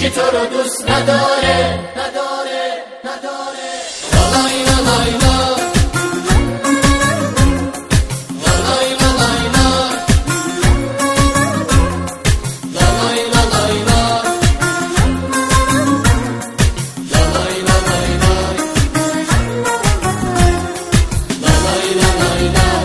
هیچی تو رو دوست نداره. لالای لالای لا، لالای لالای لا، لالای لالای لا، لالای لالای لا، لالای لالای لا.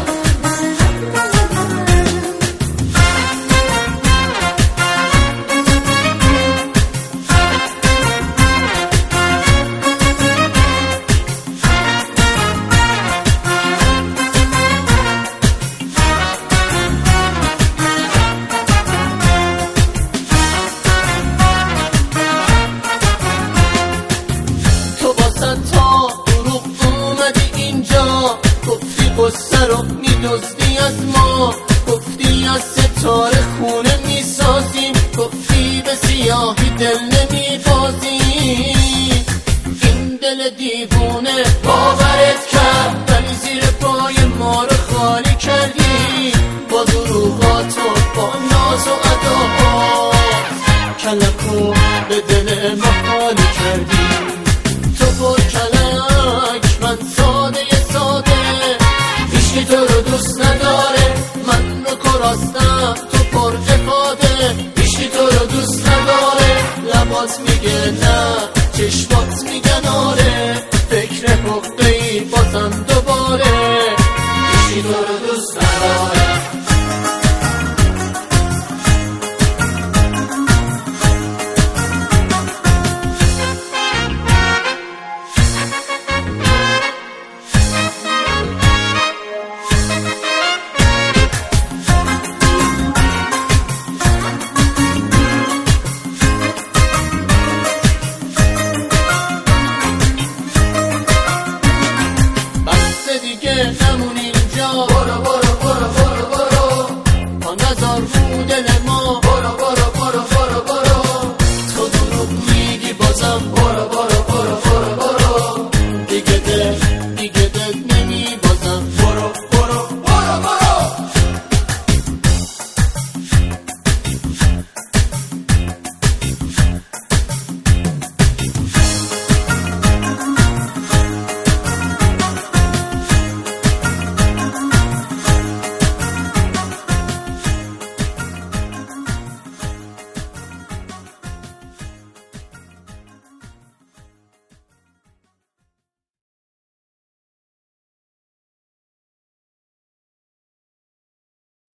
قصه رو میدزدی از ما، گفتی از ستاره خونه میسازیم، گفتی به سیاهی دل نمیبازیم. این دل دیوونه باورت کرد، ولی زیر پای ما رو خالی کردی با دروغات و با ناز و اداهات. کلکو به دل ما خالی کردی، تو پر کلک من ساده ساده. هیچی تو رو دوست نداره، من رو کراستم تو پر افاده. هیچی تو رو دوست نداره، لبات میگه نه چشمات میگن آره. فکر حقه‌ای بازم